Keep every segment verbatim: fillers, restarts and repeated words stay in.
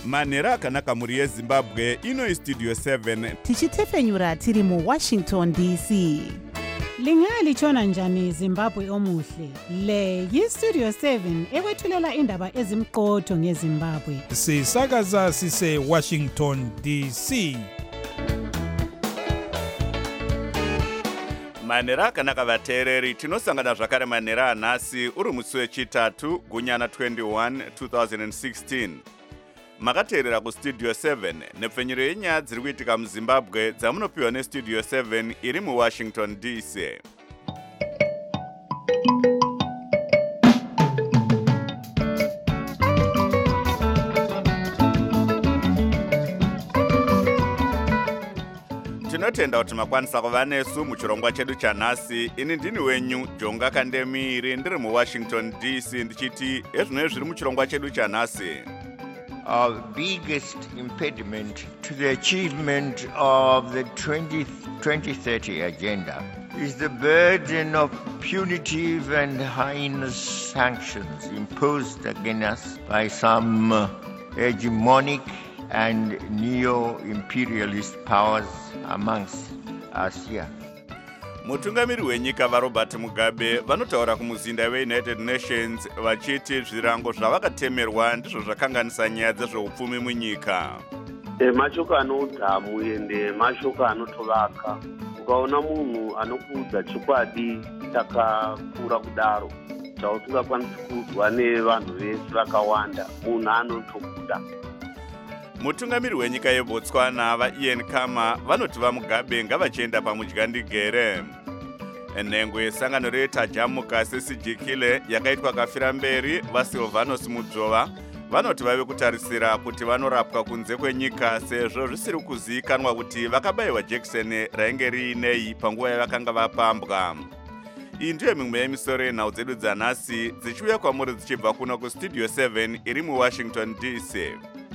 manhero akanaka mhuri yezimbabwe. Ino istudio seven tichitefenyura tiri muwashington D C. Lingalitshona njani Zimbabwe omuhle? Le yistudio seven ekwethulela indaba ezimqotho ngeZimbabwe. Sisakaza sise Washington D C. manhero akanaka vateereri, tinosangana zvakare manhero anhasi uri musi wechitatu gunyana twenty-one twenty sixteen. Makateerera kustudio seven nepfenyuro yenyaya dziri kuitika muzimbabwe dzamunopiwa nestudio seven iri muwashington D C. Tinotenda kuti makwanisa kuva nesu muchirongwa chedu chanhasi. Ini ndini wenyu Jonga Kandemiri, ndiri muwashington D C, ndichiti ezvinoi zviri muchirongwa chedu chanhasi. Our biggest impediment to the achievement of the twenty thirty agenda is the burden of punitive and heinous sanctions imposed against us by some uh, hegemonic and neo-imperialist powers amongst us here. Mutungamiri wenyika vaRobert Mugabe vanotaura kumuzinda weUnited Nations vachiti zvirango zvavakatemerwa ndizvo zvakanganisa nyaya dzezveupfumi munyika. E, mashoko anodhamu ende mashoko anotovaka. Ukaona munhu anokuudza chokwadi takakura kudaro chausingakwanisi kuudzwa nevanhu vese vakawanda, munhu anotokuda. Mutungamiri wenyika yeBotswana vaIan Khama vanoti vaMugabe ngavachienda pamudyandigere. Nhengo yesangano reTajamuka sesijikile yakaitwa kafira mberi vaSilvanus Mudzova vanoti vave kutarisira kuti vanorapwa kunze kwenyika sezvo zvisiri kuzivikanwa kuti vakabayiwa jekiseni rainge riinei panguva yavakanga vapambwa. Iyi ndiyo mimwe yemisoro yenhau dzedu dzanhasi dzichiuya kwamuri dzichibva kuno kustudio seven iri muwashington D C.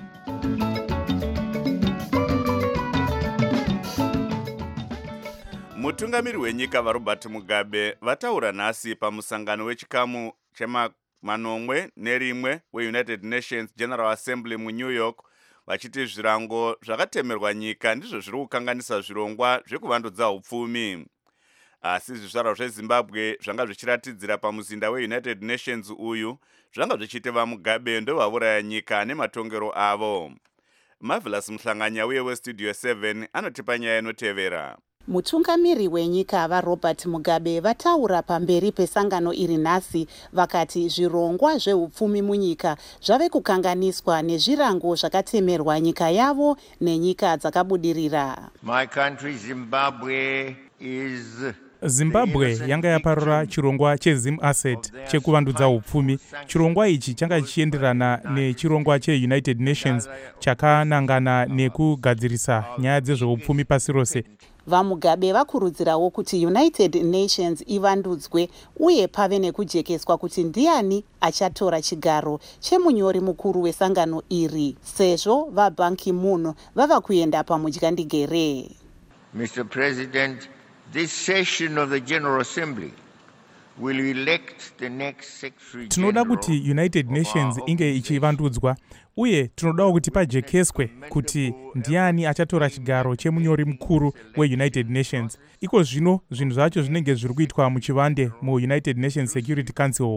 Mutungamiri wenyika vaRobert Mugabe vataura nhasi pamusangano wechikamu chemanomwe nerimwe weUnited Nations General Assembly muNew York vachiti zvirango zvakatemerwa nyika ndizvo zviri kukanganisa zvirongwa zvekuvandudza upfumi. Asi zvizvarwa zveZimbabwe zvanga zvichiratidzira pamuzinda weUnited Nations uyu zvanga zvichiti vaMugabe ndovavuraya nyika nematongero avo. Marvelous Mhlanganya uye westudio seven anotipa nyaya inotevera. Mutungamiri wenyika vaRobert Mugabe vataura pamberi pesangano iri nhasi vakati zvirongwa zveupfumi munyika zvave kukanganiswa nezvirango zvakatemerwa nyika yavo nenyika dzakabudirira. My country Zimbabwe is Zimbabwe yanga yaparura chirongwa cheZim Asset chekuvandudza upfumi. Chirongwa ichi changa chichienderana nechirongwa cheUnited Nations chakanangana nekugadzirisa nyaya dzezveupfumi pasi rose. VaMugabe vakurudzirawo kuti United Nations ivandudzwe uye pave nekujekeswa kuti ndiani achatora chigaro chemunyori mukuru wesangano iri sezvo vaBan Ki-moon vava kuenda pamudyandigere. Mister President, this session of the General Assembly will elect the next Secretary General. Tinoda kuti United Nations inge ichivandudzwa uye tinodawo kuti pajekeswe kuti ndiani achatora chigaro chemunyori mukuru weUnited Nations. Iko zvino zvinhu zvacho zvinenge zviri kuitwa muchivande muUnited Nations Security Council.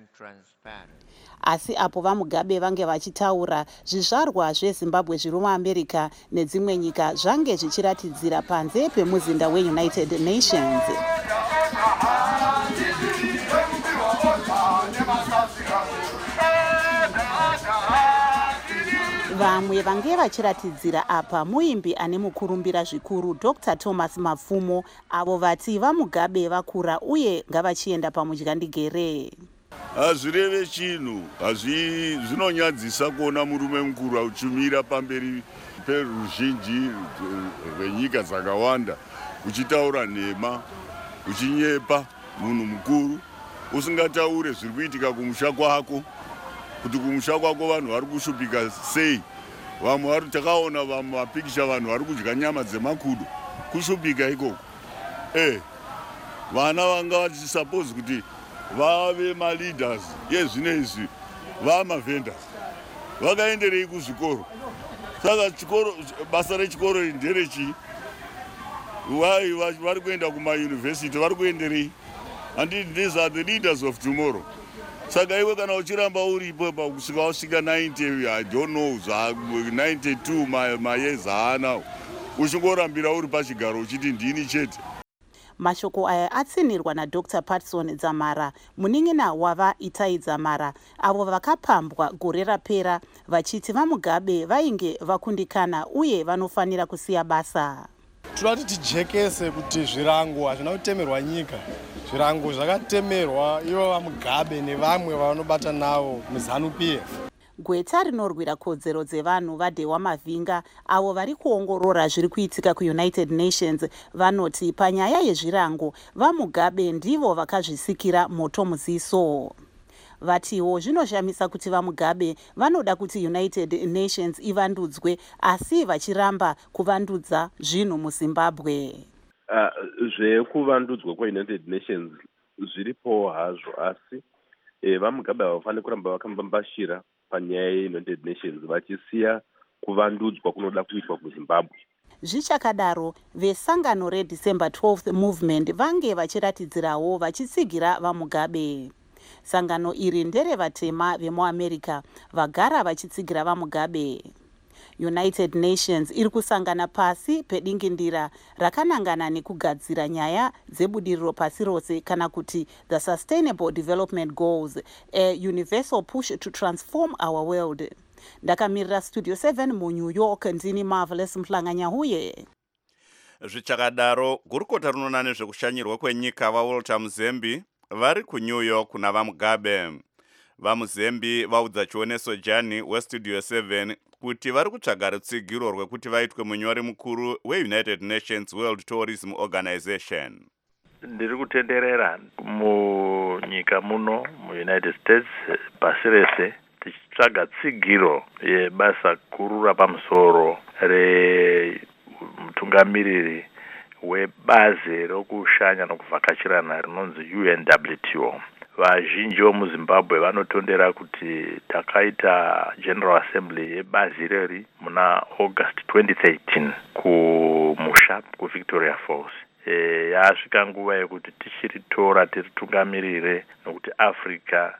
Asi apo vaMugabe vange vachitaura zvizvarwa zveZimbabwe zviri muAmerica nedzimwe nyika zvange zvichiratidzira panze pemuzinda weUnited Nations. Vamwe vange vachiratidzira apa muimbi ane mukurumbira zvikuru Doctor Thomas Mapfumo avo vati vaMugabe vakura uye ngavachienda pamudyandigere. Hazvireve chinhu, zvinonyadzisa kuona murume mukuru auchimira pamberi peruzhinji rwenyika dzakawanda uchitaura nhema, uchinyepa munhu mukuru, usingataure zviri kuitika kumusha kwako, kuti kumusha kwako vanhu vari kushupika sei. Vamwe vari takaona vamwe mapikicha vanhu vari kudya nyama dzemakudo, kushupika ikoko. Eh, vana vanga vachisuppose kuti vave ma leaders yezvinezvi vama vendors. vakaenderei kuzvikoro. Saka chikoro, basa rechikoro nderechi? Why vari kuenda kumayunivhesiti, vari kuenderei? And these are the leaders of tomorrow. Saka iwe kana uchiramba uripo kusvika wasvika ninety, I don't know, ninety-two mayears haana, uchingorambira uri pachigaro uchiti ndini chete. Mashoko aya atsinirwa naDr Patson Dzamara, munin'ina wava Itai Dzamara, avo vakapambwa gore rapera vachiti vaMugabe vainge vakundikana uye vanofanira kusiya basa. Tinoti tijekese kuti zvirango hazvina kutemerwa nyika. Zvirango zvakatemerwa ivo vaMugabe nevamwe vanobata navo muZANU-P F. Gweta rinorwira kodzero dzevanhu vaDewa Mavhinga avo vari kuongorora zviri kuitika kuUnited Nations vanoti panyaya yezvirango vaMugabe ndivo vakazvisikira moto muziso. Vatiwo zvinoshamisa kuti vaMugabe vanoda kuti United Nations ivandudzwe asi vachiramba kuvandudza zvinhu muZimbabwe. Uh, zvekuvandudzwa kweUnited Nations zviripo hazvo asi eh, vaMugabe havafaniri kuramba vakambambashira panyaya yeUnited Nations vachisiya kuvandudzwa kunoda kuitwa kuZimbabwe. Zvichakadaro vesangano reDecember twelfth movement vange vachiratidzirawo vachitsigira vaMugabe. Sangano iri nderevatema vemuAmerica vagara vachitsigira vaMugabe. United Nations iri kusangana pasi pedingindira rakanangana nekugadzira nyaya dzebudiriro pasi rose kana kuti the Sustainable Development Goals, a universal push to transform our world. Ndakamirira Studio seven mu New York ndini Marvelous Mhlanganyahuye. Zvichakadaro gurukota rinona nezvekushanyirwa kwenyika vaWalter Muzembi vari kuNew York kuna vaMugabe. VaMuzembi vaudza chioneso Jani weStudio seven kuti vari kutsvaga rutsigiro rwekuti vaitwe munyori mukuru weUnited Nations World Tourism Organization. Ndiri kutenderera munyika muno muUnited States pasi rese tichitsvaga tsigiro yebasa guru rapamusoro remutungamiriri webazi rokushanya nokuvhakachirana rinonzi U N W T O. Vazhinji vomuZimbabwe vanotondera kuti takaita General Assembly yebazi reri muna August twenty thirteen kumusha kuVictoria Falls. E, yasvika nguva yekuti tichiritora tiritungamirire nokuti Africa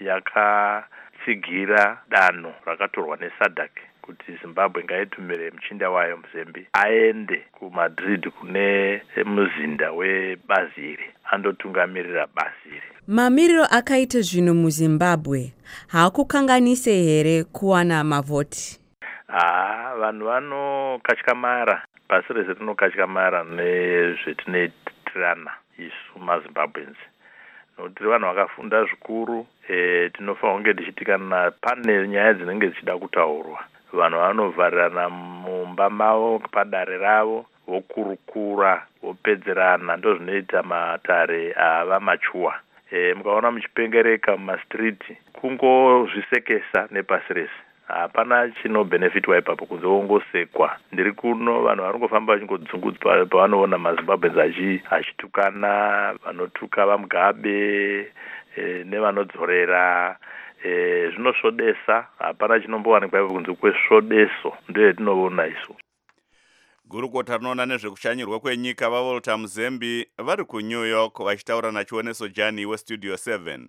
yakatsigira danho rakatorwa neSADC kuti Zimbabwe ngaitumire muchinda wayo Muzembi aende kuMadrid kune muzinda webazi iri andotungamirira bazi iri. Mamiriro akaita zvinhu muZimbabwe hakukanganise here kuwana mavhoti? Ah, vanhu vanokatyamarara, pasi rese rinokatyamarara nezvetinoitirana isu maZimbabweans. Nokuti vanhu vakafunda zvikuru, e, tinofanira kunge tichitikana pane nyaya dzinenge dzichida kutaurwa. Vanhu vanovharirana mumba mavo padare ravo vokurukura vopedzerana ndozvinoita matare ava machuwa. E, mukaona muchipengereka mumastriti kungozvisekesa nepasi rese. Hapana chino benefitwa ipapo kunzongosekwa. Ndiri kuno vanhu varikufamba vachingodzungudzwa pavanoona maZimbabwe achitukana, vanotuka vaMugabe e, nevanodzorera. E, zvinosvodesa, hapana chinombowanikwa ipapo kunze kwesvodeso, ndiyo yatinoona isu. Gurukota rinoona nezvekushanyirwa kwenyika vaWalter Muzembi vari kuNew York vachitaura nachioneso Jani weStudio seven.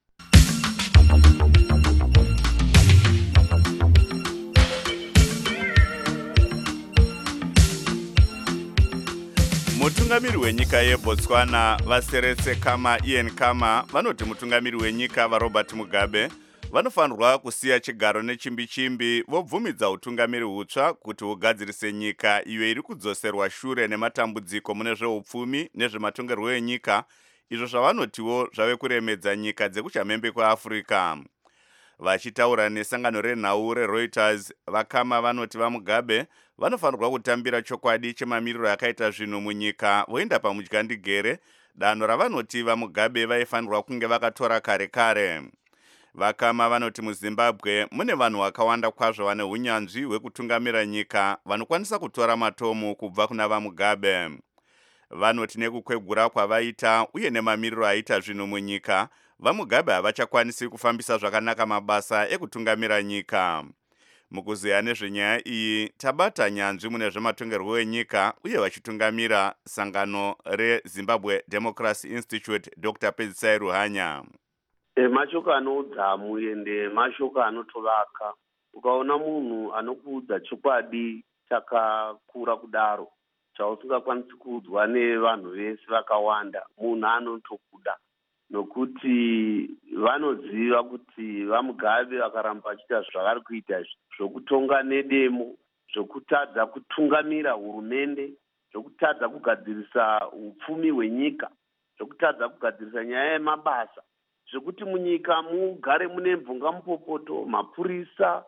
Mutungamiri wenyika yeBotswana vaSeretse Khama Ian Khama vanoti mutungamiri wenyika vaRobert Mugabe vanofanirwa kusiya chigaro nechimbi chimbi vobvumidza utungamiri hutsva kuti hugadzirise nyika iyo iri kudzoserwa shure nematambudziko mune zveupfumi nezvematongerwo enyika, izvo zvavanotiwo zvave kuremedza nyika dzekuchamhembe kweAfrica. Vachitaura nesangano renhau reReuters, vaKhama vanoti vaMugabe vanofanirwa kutambira chokwadi chemamiriro akaita zvinhu munyika voenda pamudyandigere, danho ravanoti vaMugabe vaifanirwa kunge vakatora kare kare. VaKhama vanoti muZimbabwe mune vanhu vakawanda kwazvo vane unyanzvi hwekutungamira nyika vanokwanisa kutora matomu kubva kuna vaMugabe. Vanoti nekukwegura kwavaita uye nemamiriro aita zvinhu munyika, vaMugabe havachakwanisi kufambisa zvakanaka mabasa ekutungamira nyika. mukuziya nezvenyaya iyi tabata nyanzvi mune zvematongerwo enyika uye vachitungamira sangano reZimbabwe Democracy Institute Dr Pedzisai Ruhanya. E, mashoko anoudzamu ende mashoko anotovaka. Ukaona munhu anokuudza chokwadi chakakura kudaro chausingakwanisi kuudzwa nevanhu vese vakawanda, munhu anotokuda nokuti vanoziva kuti vaMugabe vakaramba vachiita zvavari kuita zvokutonga nedemo, zvokutadza kutungamira hurumende, zvokutadza kugadzirisa upfumi hwenyika, zvokutadza kugadzirisa nyaya yemabasa, zvekuti munyika mugare mune mvungamupopoto, mapurisa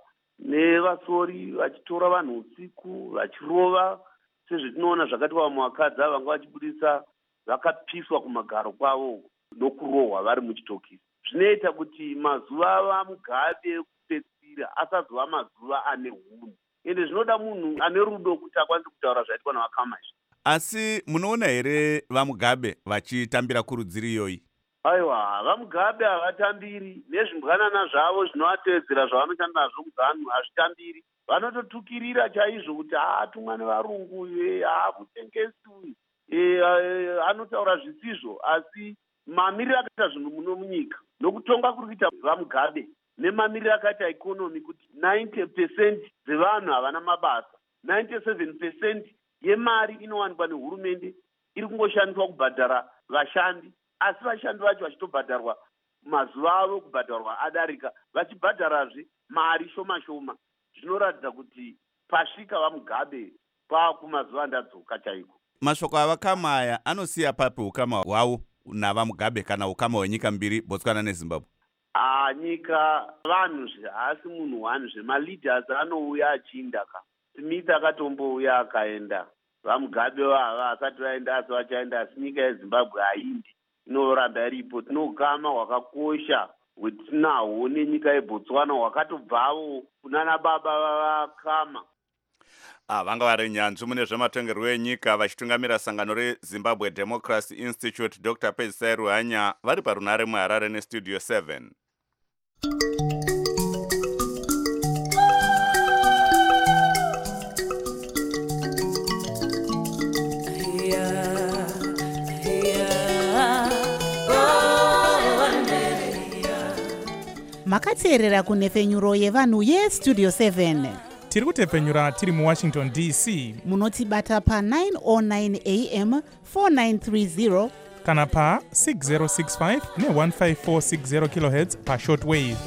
nevasori vachitora vanhu usiku vachirova, sezvetinoona zvakati vamwe vakadzi vanga vachibudisa vakapiswa kumagaro kwavo nokurohwa vari muchitokisi. Zvinoita kuti mazuva vaMugabe ekupedzisira asazova mazuva ane hunhu, ende zvinoda munhu ane rudo kuti akwanise kutaura zvaitwa navaKamashi. Asi munoona here vaMugabe vachitambira kurudziro iyoyi? Aiwa, vaMugabe havatambiri, nezvimbwanana zvavo zvinovatevedzera zvavanoshanda nazvo muzanu hazvitambiri. Vanototukirira chaizvo kuti hatumwa nevarungu, haakutengesi uyu, anotaura zvisizvo, asi mamiriro akaita zvinhu muno munyika nokutonga kuri kuita vaMugabe nemamiriro akaita ikonomi kuti ninety percent dzevanhu havana mabasa, ninety-seven percent yemari inowanikwa nehurumende iri kungoshandiswa kubhadhara vashandi, asi vashandi vacho vachitobhadharwa mazuva avo kubhadharwa adarika, vachibhadharazve mari shoma shoma. Zvinoratidza kuti pasvika vaMugabe paakumazuva andadzoka chaiko. Mashoko avakama aya anosiya papi ukama hwavo navaMugabe kana ukama hwenyika mbiri, Botswana neZimbabwe? Ah, nyika vanhu asi munhu wani zvemaleaders anouya achinda ka. Smith akatombouya akaenda. VaMugabe vava asati vaenda asi vachaenda, asi nyika yeZimbabwe haindi, inoramba iripo. Tino ukama hwakakosha hwetinahwo nenyika yeBotswana hwakatobvawo kunana baba vavakama. Ah, vanga vari nyanzvi mune zvematongerwo enyika vachitungamira sangano reZimbabwe Democracy Institute Dr Pedzisai Ruhanya vari parunare muHarare neStudio seven. Makateerera kunefenyuro yevanhu yeStudio seven. Tiri kutepfenyura tiri muWashington D C. Munotibata pa nine oh nine A M four nine three zero kana pa six zero six five ne one five four six zero kilohertz pa shortwave.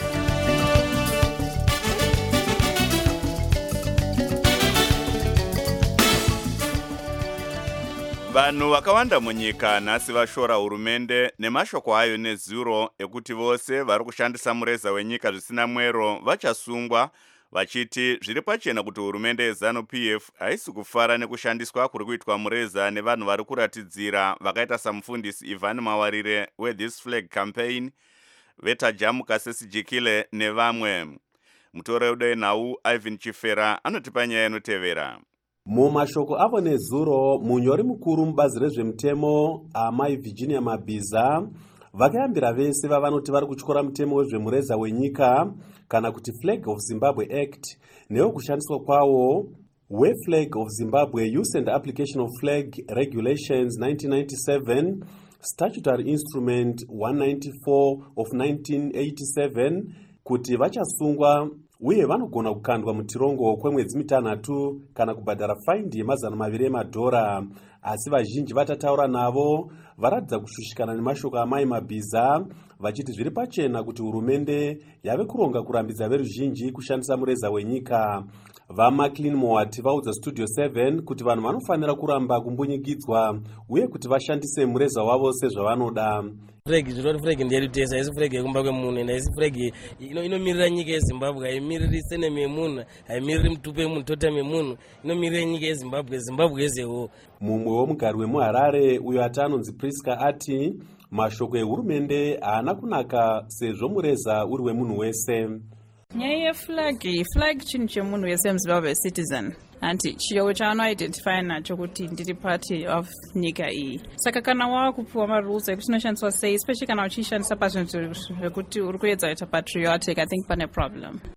Vanhu vakawanda munyika nhasi vashora hurumende nemashoko ayo nezuro ekuti vose vari kushandisa mureza wenyika zvisina mwero vachasungwa, vachiti zviri pachena kuti hurumende yeZanu-P F haisi kufara nekushandiswa kuri kuitwa mureza nevanhu vari kuratidzira vakaita samufundisi Ivan Mawarire weThis Flag Campaign, Vetajamu Kasesi Jikile nevamwe. Mutore udenhau Ivan Chifera anotipa nyaya inotevera. Mumashoko avo nezuro, munyori mukuru mubazi rezvemutemo amai Virginia Mabhiza vakayambira vese vavanoti vari kutyora mutemo wezvemureza wenyika kana kuti Flag of Zimbabwe Act newo kushandiswa kwawo weFlag of Zimbabwe Use and Application of Flag Regulations nineteen ninety-seven, Statutory Instrument one ninety-four of nineteen eighty-seven, kuti vachasungwa uye vanogona kukandwa mutirongo kwemwedzi mitanhatu kana kubhadhara faindi yemazana maviri emadhora. Asi vazhinji vatataura navo varadza kushushikana nemashoko amai Mabhiza vachiti zviri pachena kuti hurumende yave kuronga kurambidza veruzhinji kushandisa mureza wenyika. VaMaclean Mowat vaudza Studio seven kuti vanhu vanofanira kuramba kumbunyikidzwa uye kuti vashandise mureza wavo sezvavanoda. Flag zviro flag ndiri tesa isi flag yekumba kwemunhu ende isi flag ino inomirira nyika yeZimbabwe, haimiriri seneme yemunhu, haimiriri mutupe yemunhu, totame yemunhu, inomirira nyika yeZimbabwe, Zimbabwe yezewo. Mumwe womugari wemuHarare uyo ati anonzi Priska ati mashoko ehurumende haana kunaka sezvo mureza uri wemunhu wese. Nyaya yeflag, flag chinhu chemunhu wese muZimbabwe citizen. Anti chiyo chaanoidentify nacho kuti ndiri party of nyika iyi. Saka kana wakupiwa marules ekuti inoshandiswa sei, especially kana uchishandisa pazvinhu zvekuti uri kuedza kuita patriotic, I think pane problem.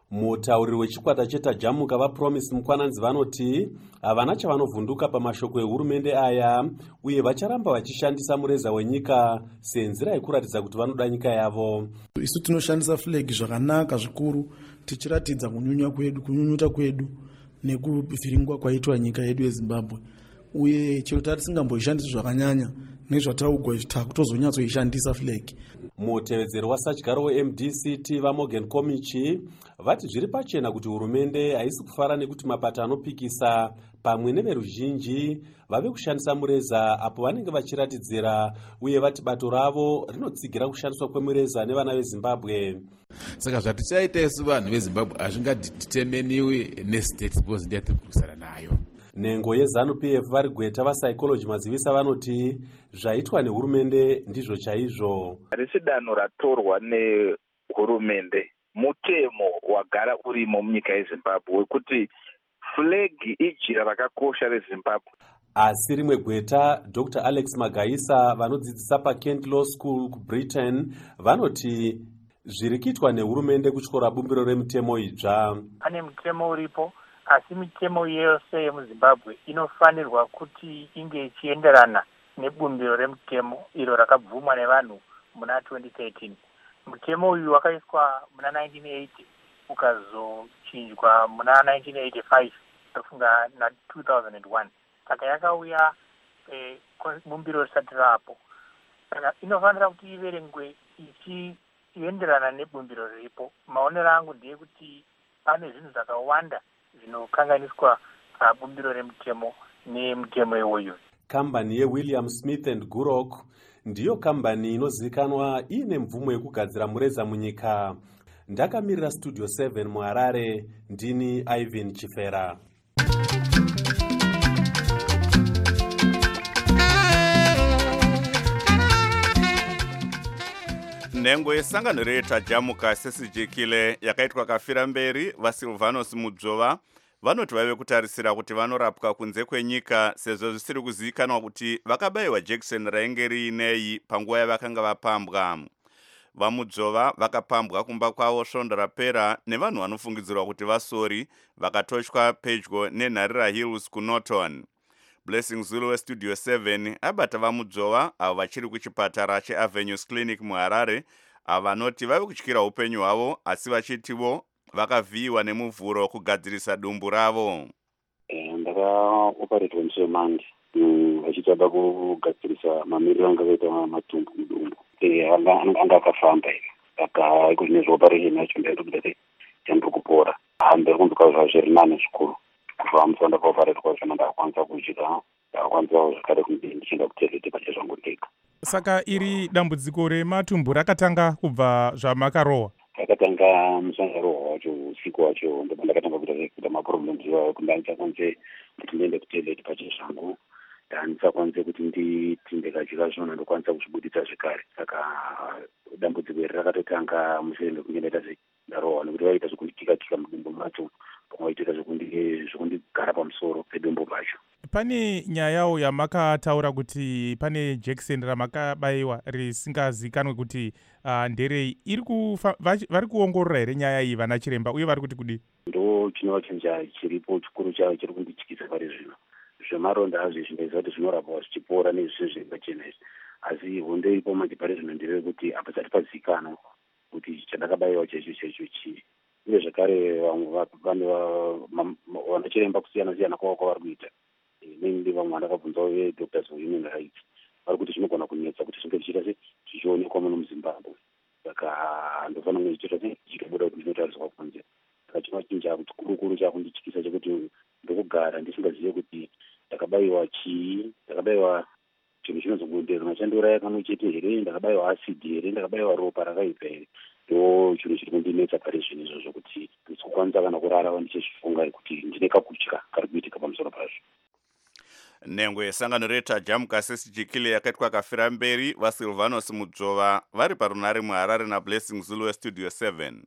mutauriri wechikwata chetajamuka vapromise mukwananzi vanoti havana chavanovhunduka pamashoko ehurumende aya uye vacharamba vachishandisa mureza wenyika senzira yekuratidza kuti vanoda nyika yavo. Isu tinoshandisa flag zvakanaka zvikuru tichiratidza kunyunya kwedu kunyunyuta kwedu nekuvhiringwa kwaitwa nyika yedu yeZimbabwe, uye chero tisingamboishandisi zvakanyanya nezvataugwa takutozonyatsoishandisa flag. Mutevedzeri wasatyaro we-M D C T vaMorgan Komichi vati zviri pachena kuti hurumende haisi kufara nekuti mapata anopikisa pamwe neveruzhinji vave kushandisa mureza apo vanenge vachiratidzira, uye vati bato ravo rinotsigira kushandiswa kwemureza nevana veZimbabwe. Saka zvatichaita isu vanhu veZimbabwe hazvingadhitemeniwi nestate president yatiri kurwisana nayo. Nhengo yeZanu P F vari gweta vasaikolojyi mazivisa vanoti zvaitwa nehurumende ndizvo chaizvo. Risi danho ratorwa nehurumende mutemo wagara urimo munyika yeZimbabwe wekuti flag ijira rakakosha reZimbabwe. Asi rimwe gweta Doctor Alex Magaisa vanodzidzisa paKent Law School kuBritain vanoti zviri kuitwa nehurumende kutyora bumbiro remutemo idzva. Pane mutemo uripo, asi mitemo yose yemuZimbabwe inofanirwa kuti inge ichienderana nebumbiro remutemo iro rakabvumwa nevanhu muna twenty thirteen. Mutemo uyu wakaiswa muna nineteen eighty ukazochinjwa muna nineteen eighty-five tofunga na two thousand one. Saka yakauya eh, bumbiro risati rapo. Saka inofanira kuti iverengwe ichienderana nebumbiro riripo. Maonero angu ndeyekuti pane zvinhu zvakawanda zvinokanganiswa pabumbiro remutemo nemutemo iwoyo. Kambani yeWilliam Smith and Gurok ndiyo kambani inozivikanwa iine mvumo yekugadzira mureza munyika. Ndakamirira Studio seven muHarare, ndini Ivan Chifera. Nhengo yesangano retajamuka sesijikile yakaitwa kafira mberi vaSilvanus Mudzova vanoti vave kutarisira kuti vanorapwa kunze kwenyika sezvo zvisiri kuzivikanwa kuti vakabayiwa jekiseni rainge riinei panguva yavakanga vapambwa. VaMudzova vakapambwa kumba kwavo svondo rapera nevanhu vanofungidzirwa kuti vasori vakatoshwa pedyo neNharira Hills kuNorton. Blessing Zulu weStudio seven abata VaMudzova avo vachiri kuchipatara cheAvenues Clinic muHarare avo vanoti vave kutyira upenyu hwavo asi vachitivo vakavhiyiwa nemuvhuro kugadzirisa dumbu ravo. Ndakaoperetwa muSemandi vachitsvaka kugadzirisa mamiriro anga akaita matumbu mudumbu. Anga akafamba ivi saka kune zveoperation yacho ndaitoti ndiri kupora handiri kunzwa zvazviri nani zvikuru kubva musi ndakaoperetwa zvino ndakakwanisa kudya ndakakwanisa zvakare kunge ndichienda kuteleti pache zvangu ndega. Saka iri dambudziko rematumbu rakatanga kubva zvamakarohwa? Rakatanga musangarohwa wacho usiku wacho ndipo ndakatanga kuita maproblems ekuti ndachakwanise kuti ndiende kuteleti pache zvangu ndandisakwanise kuti nditi ndikadya zvino ndokwanisa kuzvibuditsa zvekare. Saka dambudziko iri rakatotanga mushure mekunge ndaita sendarohwa nekuti vaita zvekunditika-tika mudumbu macho pamwe vaitoita zvekundigara pamusoro pedumbu pacho. Pane nyayawo yamakataura kuti pane jekiseni ramakabayiwa risingazikanwe kuti uh, nderei iri vari kuongorora here nyaya iyi vana chiremba uye vari kuti kudi? Ndo chinova chinja chiripo chikuru chavo chiri kundityisa pari zvino. Zvemaronda azvo zvindaisa kuti zvinorapwa zvichipora nezvizvo zviri pachena izvi, asi hondo iripo manje pari zvino nderekuti hapasati pazivikanwa kuti chandakabayiwa chaicho chaicho chii. Uye zvakare vamwe vanachiremba kusiyana siyana kwavo kwavari kuita mainly vamwe vandakabvunzawo vedoctors wehuman rights vari kuti zvinogona kunetsa kuti zvinge zvichiita se zvichionekwa muno muZimbabwe. Saka handofanira kunge zvichiita se zvichitobuda kuti zvinotariswa kunze. Saka chinova chinja kuti kurukuru chakundityisa chekuti ndokugara ndisingazive kuti ndakabayiwa chii, ndakabayiwa chinhu chinozongonderwa chandoraya kamwe chete here, ndakabayiwa acid here, ndakabayiwa ropa rakaipa here. Ndo chinhu chiri kundinetsa pari zvino izvozvo kuti ndisokwanisa kana kurara ndichizvifunga kuti ndine kakutya kari kuitika pamusoro pazvo. Nhengo yesangano retajamuka sesijikile yakaitwa kafira mberi vaSilvanus Mudzova vari parunare muHarare naBlessing Zulu weStudio seven.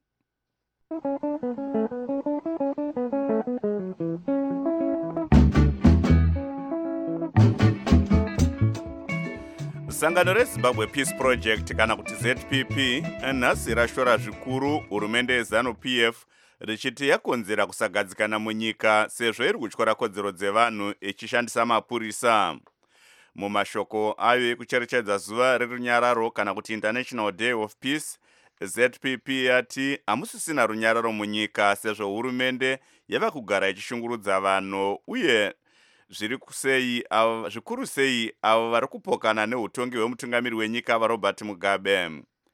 Sangano reZimbabwe Peace Project kana kuti Z P P nhasi rashora zvikuru hurumende yeZanu P F richiti yakonzera kusagadzikana munyika sezvo iri kutyora kodzero dzevanhu ichishandisa mapurisa. Mumashoko ayo ekucherechedza zuva rerunyararo kana kuti International Day of Peace, Z P P yati hamusisina runyararo munyika sezvo hurumende yava kugara ichishungurudza vanhu uye zviri kusei zvikuru sei avo vari kupokana neutongi hwemutungamiri wenyika vaRobert Mugabe.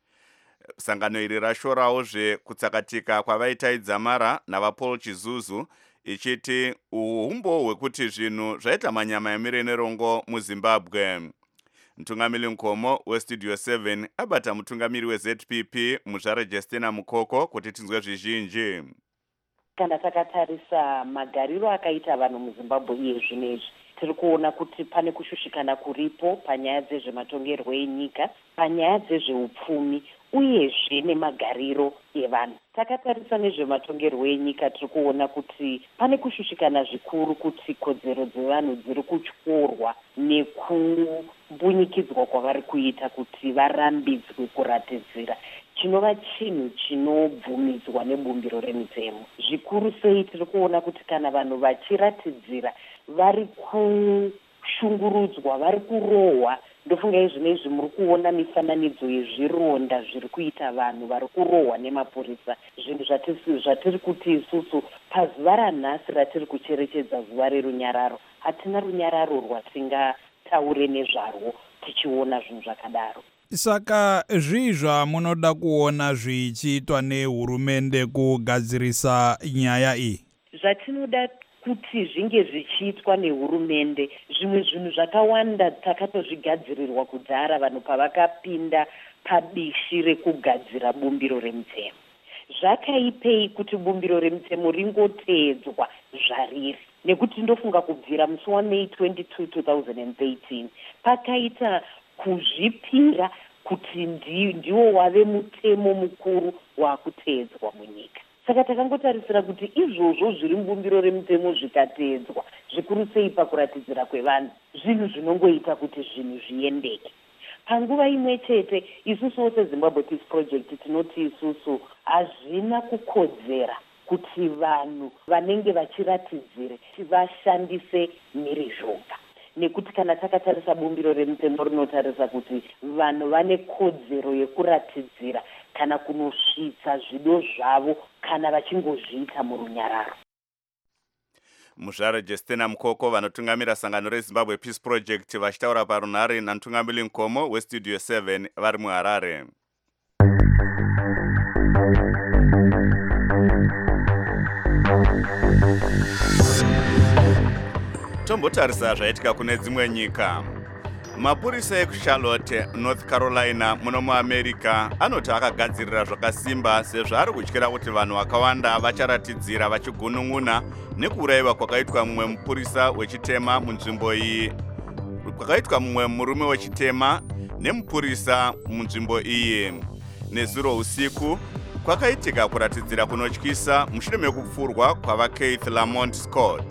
Sangano iri rashorawo kutsakatika kwavaitaidza mara navaPaul Chizuzu ichiti uhumbo hwekuti zvinhu zvaita manyama emire nerongo muZimbabwe. Mutungamiri Nkomo weStudio seven abata mutungamiri weZ P P Muzvare Justina Mukoko kuti tinzwe zvizhinji. Kana takatarisa magariro akaita vanhu muZimbabwe iye zvinezvi, tiri kuona kuti pane kushushikana kuripo panyaya dzezvematongerwo enyika, panyaya dzezveupfumi uyezve nemagariro evanhu. Takatarisa nezvematongerwo enyika tiri kuona kuti pane kushushikana zvikuru kuti kodzero dzevanhu dziri kutyorwa nekumbunyikidzwa kwavari kuita kuti varambidzwe kuratidzira chinova chinhu chinobvumidzwa nebumbiro remutemo. Zvikuru sei tiri kuona kuti kana vanhu vachiratidzira vari kushungurudzwa, vari kurohwa. Ndofunga izvinezvi muri kuona mifananidzo yezvironda zviri kuita vanhu vari kurohwa nemapurisa, zvinhu zvatiri kuti isusu pazuva ranhasi ratiri kucherechedza zuva rerunyararo hatina runyararo rwatingataure nezvarwo tichiona zvinhu zvakadaro. Saka zvii zvamunoda kuona zvichiitwa nehurumende kugadzirisa nyaya iyi? Zvatinoda kuti zvinge zvichiitwa nehurumende, zvimwe zvinhu zvakawanda takatozvigadzirirwa kudhara vanhu pavakapinda pabishi rekugadzira bumbiro remutemo. Zvakaipei kuti bumbiro remutemo ringoteedzwa zvariri? Nekuti ndofunga kubvira musi waMei twenty-second two thousand thirteen pakaita kuzvipira kuti ndiwo wave mutemo mukuru wakuteedzwa munyika. Saka takangotarisira kuti izvozvo zviri mubumbiro remutemo zvikateedzwa, zvikuru sei pakuratidzira kwevanhu, zvinhu zvinongoita kuti zvinhu zviendeke. Panguva imwe chete isusu seZimbabwe Peace Project tinoti isusu hazvina kukodzera kuti vanhu vanenge vachiratidzire vashandise mhirizhonga. Nekuti kana takatarisa bumbiro remutemo rinotarisa kuti vanhu vane kodzero yekuratidzira kana kunosvitsa zvido zvavo kana vachingozviita murunyararo. Muzvare Justina Mukoko vanotungamira sangano reZimbabwe Peace Project vachitaura parunhare namutungamiri Nkomo weStudio seven vari muHarare. Tombotarisa zvaitika kune dzimwe nyika. Mapurisa ekuCharlotte, North Carolina muno muAmerica anoti akagadzirira zvakasimba sezvo ari kutyira kuti vanhu vakawanda vacharatidzira vachigunun'una nekuurayiwa kwakaitwa mumwe mupurisa wechitema munzvimbo iyi. Kwakaitwa mumwe murume wechitema nemupurisa munzvimbo iyi. Nezuro usiku kwakaitika kuratidzira kunotyisa mushure mekupfurwa kwavaKeith Lamont Scott.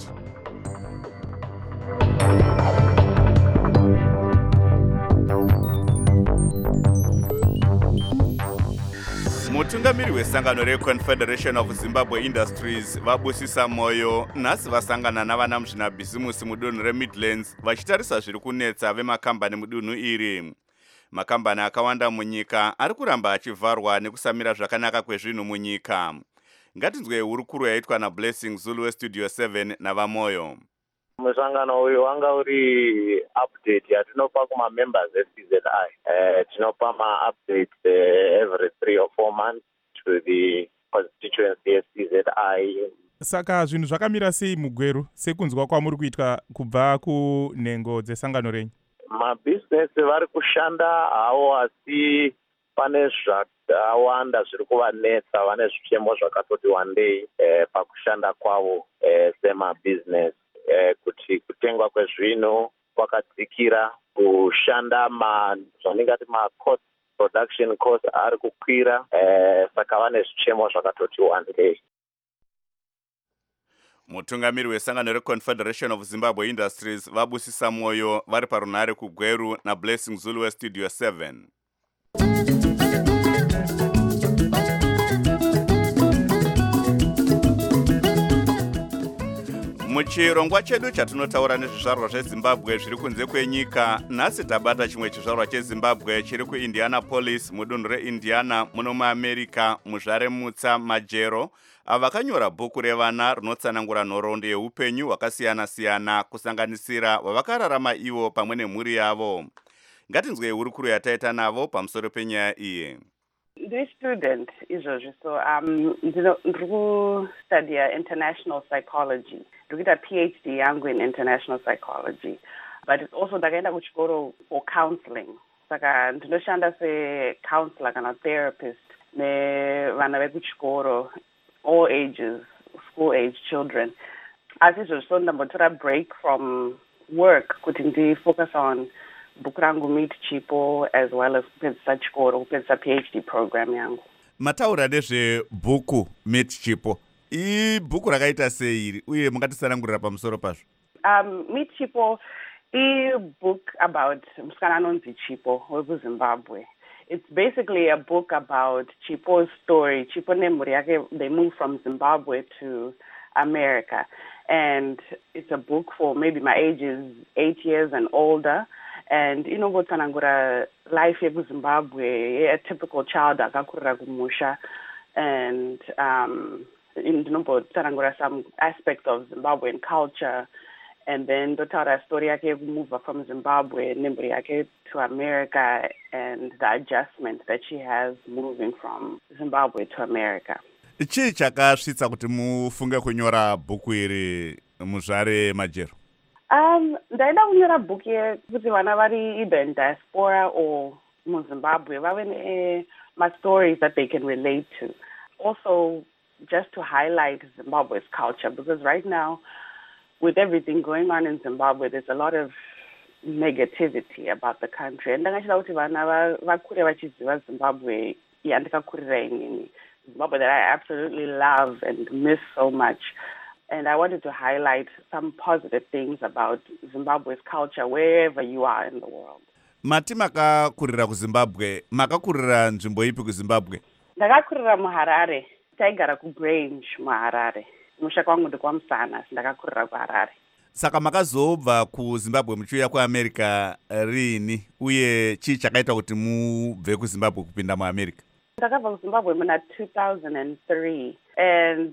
Mutungamiri wesangano reConfederation of Zimbabwe Industries vabusisa moyo nhasi vasangana navana muzvinabhizimusi mudunhu reMidlands vachitarisa zviri kunetsa vemakambani mudunhu iri. Makambani akawanda munyika ari kuramba achivharwa nekusamira zvakanaka kwezvinhu munyika. Ngatinzwe hurukuru yaitwa naBlessing Zulu weStudio seven navamoyo. Musangano uyu wanga uri update yatinopa kuma members eC Z I. Eh tinopa ma update uh, every three or four months to the constituency eC Z I. Saka zvinhu zvakamira sei mugweru sekunzwa kwamuri kuitwa kubva kunhengo dzesangano renyu? Mabusiness vari kushanda hawo asi pane zvakawanda zviri kuvanetsa, vane zvichemo zvakatoti wandei eh, pakushanda kwavo eh, semabusiness. Eh, kuti kutengwa kwezvinhu kwakadzikira, kushanda ma zvaningati ma cost production cost ari kukwira, eh, saka vane zvichemo zvakatoti wandei. Mutungamiri wesangano reConfederation of Zimbabwe Industries vabusisa moyo vari parunhare kuGweru naBlessing Zulu weStudio seven. muchirongwa chedu chatinotaura nezvizvarwa zvezimbabwe zviri kunze kwenyika, nhasi tabata chimwe chizvarwa chezimbabwe chiri kuindianapolis mudunhu reindiana muno muamerica, muzvaremutsa majero avakanyora bhuku revana rinotsanangura nhoroondo yeupenyu hwakasiyana-siyana kusanganisira hwavakararama ivo pamwe nemhuri yavo. Ngatinzwei hurukuro yataita navo pamusoro penyaya iyi. This student izvozvo, so um ndiri kustudia international psychology, ndiri kuita PhD yangu in international psychology, but it's also ndakaenda kuchikoro for counseling, saka ndinoshanda secounselor kana therapist nevana vekuchikoro, all ages, school age children. Asi izvozvo so ndambotora break from work kuti ndifocus on bhuku rangu Meet Chipo as well as kupedzisa chikoro, kupedzisa PhD program yangu. Mataura nezvebhuku Meet Chipo, ibhuku rakaita sei uye mungatitsanangurira pamusoro pazvo? Um, Meet Chipo book about musikana anonzi Chipo wekuZimbabwe. It's basically a book about Chipo's story. Chipo nemhuri yake, they moved from Zimbabwe to America, and it's a book for maybe my age is eight years and older. And inongotsanangura life yekuZimbabwe, a typical child akakurira kumusha, and um inongotsanangura some aspects of Zimbabwean culture, and then ndotaura story yake yekumova from Zimbabwe nemburi yake to America and the adjustment that she has moving from Zimbabwe to America. Chii chakasvitsa kuti mufunge kunyora bhuku iri muzvare majero? Um, ndaida kunyora bhuku yekuti vana vari either in diaspora or muZimbabwe vave ma-stories that they can relate to. Also, just to highlight Zimbabwe's culture, because right now, with everything going on in Zimbabwe, there's a lot of negativity about the country. And ndangachida kuti vana vakure vachiziva Zimbabwe yandikakurira inini, Zimbabwe that I absolutely love and miss so much. And I wanted to highlight some positive things about Zimbabwe's culture wherever you are in the world. Mati makakurira kuZimbabwe, makakurira nzvimbo ipi kuZimbabwe? Ndakakurira muHarare, taigara kuGrange muHarare. Musha kwangu ndikwaMusana, ndakakurira kuHarare. Saka makazobva kuZimbabwe muchiuya kuAmerica rini, uye chii chakaita kuti mubve kuZimbabwe kupinda muAmerica? Ndakabva kuZimbabwe muna two thousand three, and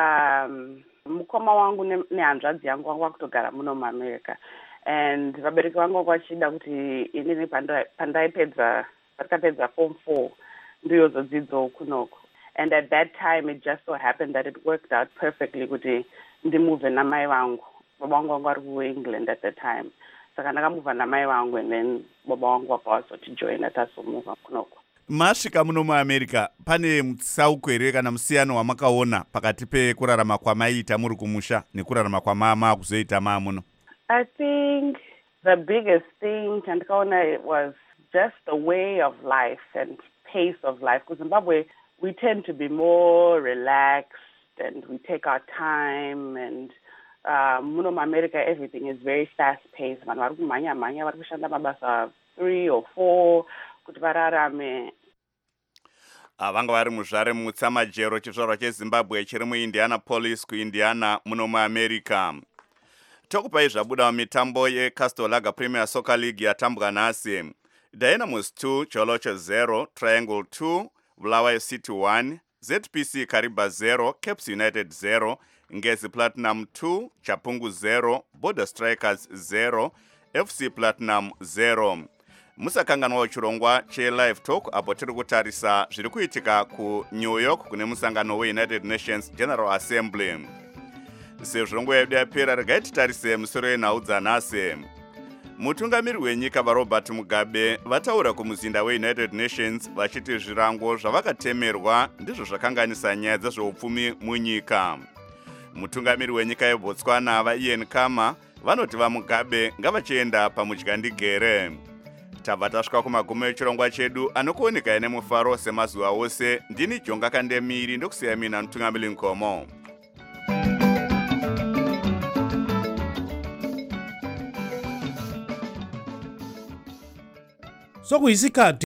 um mukoma wangu nehanzvadzi yangu wangu vakutogara muno muAmerica, and vabereki vangu vachida kuti inini pandaipedza patakapedza form four ndiyozodzidzo kunoko. And at that time it just so happened that it worked out perfectly kuti ndimove namai vangu. Baba wangu wangu vari kuEngland at the time, saka ndakamova namai vangu, and then baba wangu vakazotijoina tasomova kunoko. Masvika muno muAmerica, pane mutsauko here kana musiyano wamakaona pakati pekurarama kwamaiita muri kumusha nekurarama kwamama kuzoita maamuno? I think the biggest thing chandikaona was just the way of life and pace of life. Because Zimbabwe, we tend to be more relaxed and we take our time, and uh, muno muAmerica everything is very fast paced. Vanhu vari kumhanya mhanya, vari kushanda mabasa three or four kuti vararame. Vanga vari muzvare mutsa majero, chizvarwa cheZimbabwe chiri muIndianapolis kuIndiana muno muAmerica. Tokupai zvabuda mumitambo yeCastor Lager Premier Soccer League yatambwa nhasi. Dynamos two, Cholocho zero, Triangle two, Bulawayo City one, Z P C Kariba zero, Caps United zero, Ngezi Platinum two, Chapungu zero, Border Strikers zero, F C Platinum zero. Musakanganwa wechirongwa che-Live Talk apo tiri kutarisa zviri kuitika ku New York kune musangano weUnited Nations General Assembly. Sezvo nguva yedu yapera, regai titarise musoro yenhau dzanhasi. Mutungamiri wenyika vaRobert Mugabe vataura kumuzinda weUnited Nations vachiti zvirango zvavakatemerwa ndizvo zvakanganisa nyaya dzezveupfumi munyika. Mutungamiri wenyika yeBotswana vaIan Khama vanoti vaMugabe ngavachienda pamudyandegere. Tabva tasvika kumagumo echirongwa chedu anokuoneka nemufaro semazuva ose. Ndini Jonga Kandemiri ndokusiya mina Mutungamiri Nkomo. Sokuyisikhathi